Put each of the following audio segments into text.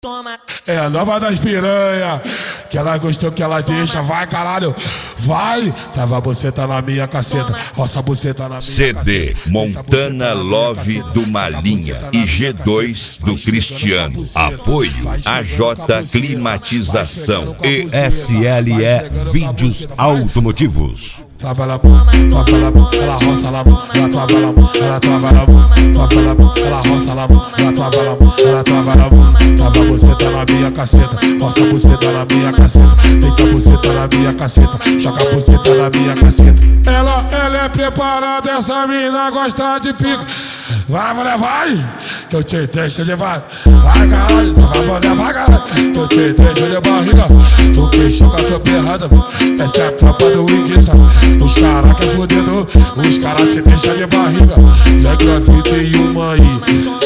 Toma. É a nova das piranha, que ela gostou que ela deixa, vai caralho, vai, trava a buceta na minha caceta, roça a buceta na minha CD caceta. Montana Love do Malinha e G2 do Cristiano. Apoio AJ Climatização e SLE Vídeos Automotivos. Trava ela roça ela trava ela trava ela roça ela trava ela trava a buceta na minha caceta, roça a buceta na minha caceta, deita a buceta na minha caceta, joga a buceta na minha caceta. Ela é preparada, essa mina gosta de pica. Vai, mulher, vai, que eu te deixo de barriga. Vai, caralho, só vai, mulher, vai, caralho, que eu te deixo de barriga. Tu que choca a tropa errada, essa é a tropa do Iguiça. Os caras que é fudido, os caras te deixam de barriga. Já grafitei uma aí.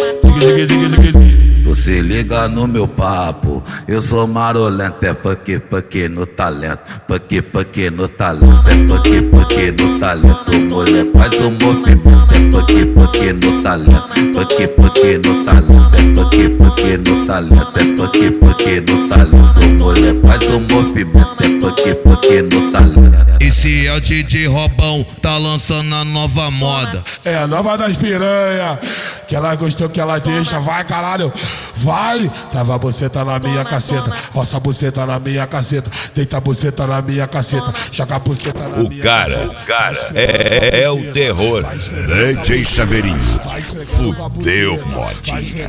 Você liga no meu papo, eu sou marolento, é porque no talento, porque no talento, é porque no talento, mulher faz um movimento, é porque no talento, porque no talento, é porque no talento, é porque no talento, mulher faz um movimento, é porque no talento. Esse é o DJ Robão, tá lançando a nova moda. É a nova das piranha, que ela gostou que ela deixa, vai caralho, vai, trava a buceta na minha caceta, roça a buceta na minha caceta, deita a buceta na minha caceta, joga a buceta na minha caceta. O cara é o terror. DJ Chaveirinho, fudeu modinha.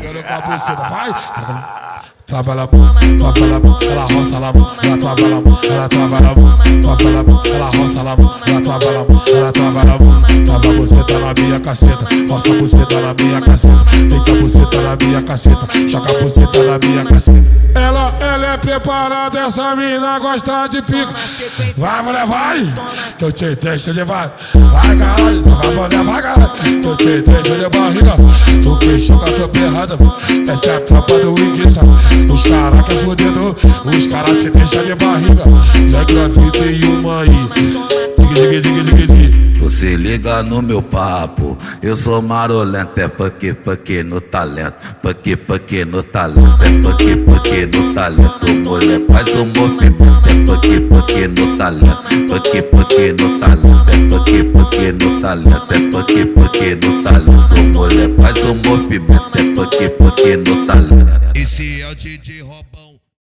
Trava ela roça ela trava ela trava a buceta na minha caceta, roça a buceta na minha caceta, deita a buceta na minha caceta, joga a buceta na minha caceta. Ela é preparada, essa mina gosta de pica. Vai, mulher, vai, que eu te deixo de barriga. Vai, caralho, só vai, mulher, vai, caralho, que eu te deixo de barriga. Tu que choca a tropa errada, essa é a tropa do Iguiça. Os caras que é fudido, os caras te deixam de barriga. Já grafitei uma aí. Você liga no meu papo, eu sou marolento, é porque no talento, porque no talento, é porque no talento, mulher faz um movimento, é porque no talento, porque no talento, é porque no talento, é porque no talento, mulher faz um movimento, é porque no talento. Esse é o DJ Robão.